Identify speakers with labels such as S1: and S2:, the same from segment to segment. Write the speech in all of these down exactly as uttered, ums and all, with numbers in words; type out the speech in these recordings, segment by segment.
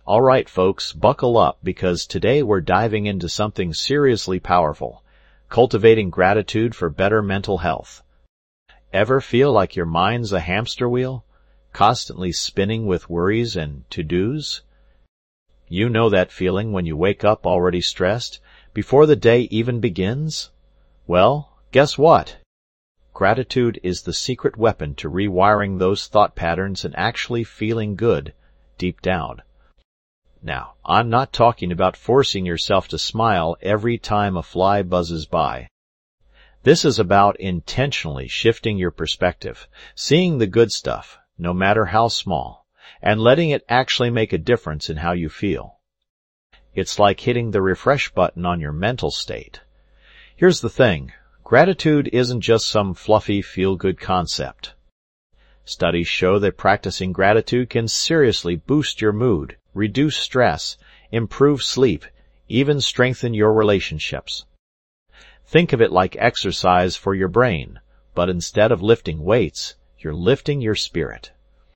S1: All right, folks, buckle up because today we're diving into something seriously powerful, cultivating gratitude for better mental health. Ever feel like your mind's a hamster wheel, constantly spinning with worries and to-dos? You know that feeling when you wake up already stressed, before the day even begins? Well, guess what? Gratitude is the secret weapon to rewiring those thought patterns and actually feeling good deep down. Now, I'm not talking about forcing yourself to smile every time a fly buzzes by. This is about intentionally shifting your perspective, seeing the good stuff, no matter how small, and letting it actually make a difference in how you feel. It's like hitting the refresh button on your mental state. Here's the thing, gratitude isn't just some fluffy feel-good concept. Studies show that practicing gratitude can seriously boost your mood, reduce stress, improve sleep, even strengthen your relationships. Think of it like exercise for your brain, but instead of lifting weights, you're lifting your spirit.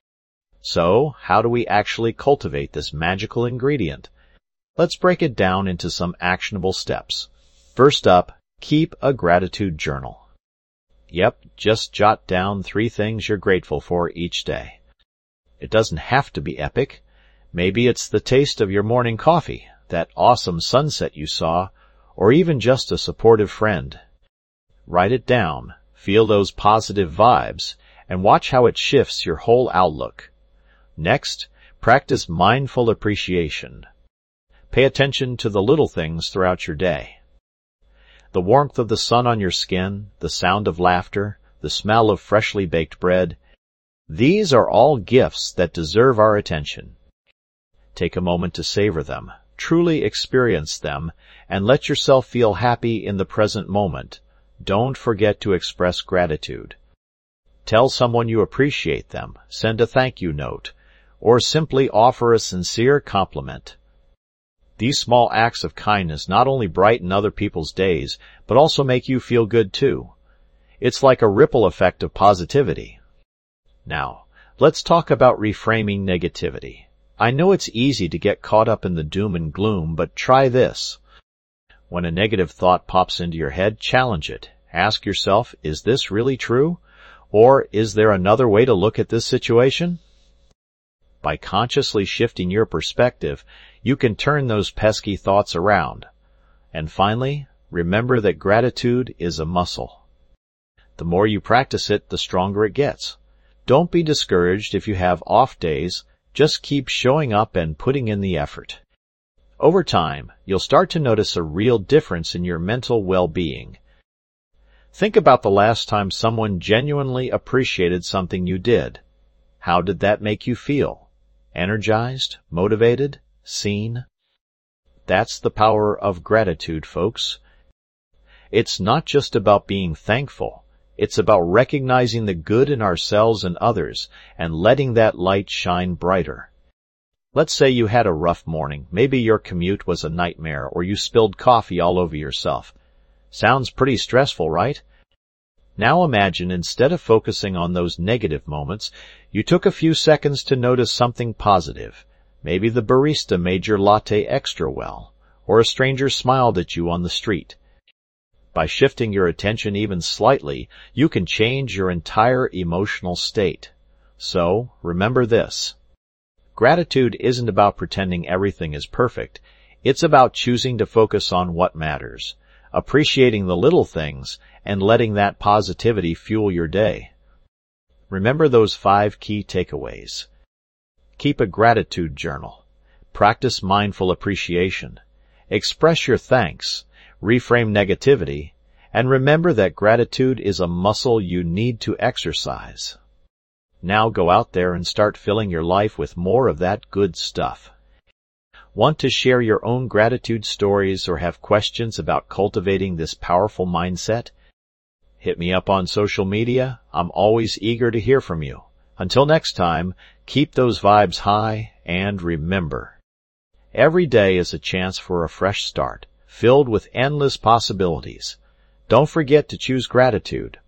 S1: So, how do we actually cultivate this magical ingredient? Let's break it down into some actionable steps. First up, keep a gratitude journal. Yep, just jot down three things you're grateful for each day. It doesn't have to be epic. Maybe it's the taste of your morning coffee, that awesome sunset you saw, or even just a supportive friend. Write it down, feel those positive vibes, and watch how it shifts your whole outlook. Next, practice mindful appreciation. Pay attention to the little things throughout your day. The warmth of the sun on your skin, the sound of laughter, the smell of freshly baked bread, these are all gifts that deserve our attention. Take a moment to savor them, truly experience them, and let yourself feel happy in the present moment. Don't forget to express gratitude. Tell someone you appreciate them, send a thank you note, or simply offer a sincere compliment. These small acts of kindness not only brighten other people's days, but also make you feel good too. It's like a ripple effect of positivity. Now, let's talk about reframing negativity. I know it's easy to get caught up in the doom and gloom, but try this. When a negative thought pops into your head, challenge it. Ask yourself, is this really true? Or is there another way to look at this situation? By consciously shifting your perspective, you can turn those pesky thoughts around. And finally, remember that gratitude is a muscle. The more you practice it, the stronger it gets. Don't be discouraged if you have off days. Just keep showing up and putting in the effort. Over time, you'll start to notice a real difference in your mental well-being. Think about the last time someone genuinely appreciated something you did. How did that make you feel? Energized? Motivated? Seen? That's the power of gratitude, folks. It's not just about being thankful. It's about recognizing the good in ourselves and others and letting that light shine brighter. Let's say you had a rough morning. Maybe your commute was a nightmare or you spilled coffee all over yourself. Sounds pretty stressful, right? Now imagine instead of focusing on those negative moments, you took a few seconds to notice something positive. Maybe the barista made your latte extra well, or a stranger smiled at you on the street. By shifting your attention even slightly, you can change your entire emotional state. So, remember this. Gratitude isn't about pretending everything is perfect. It's about choosing to focus on what matters, appreciating the little things, and letting that positivity fuel your day. Remember those five key takeaways. Keep a gratitude journal. Practice mindful appreciation. Express your thanks. Reframe negativity, and remember that gratitude is a muscle you need to exercise. Now go out there and start filling your life with more of that good stuff. Want to share your own gratitude stories or have questions about cultivating this powerful mindset? Hit me up on social media. I'm always eager to hear from you. Until next time, keep those vibes high and remember, every day is a chance for a fresh start, filled with endless possibilities. Don't forget to choose gratitude.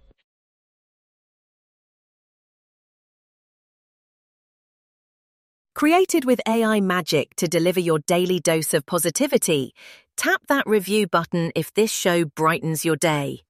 S2: Created with A I magic to deliver your daily dose of positivity, tap that review button if this show brightens your day.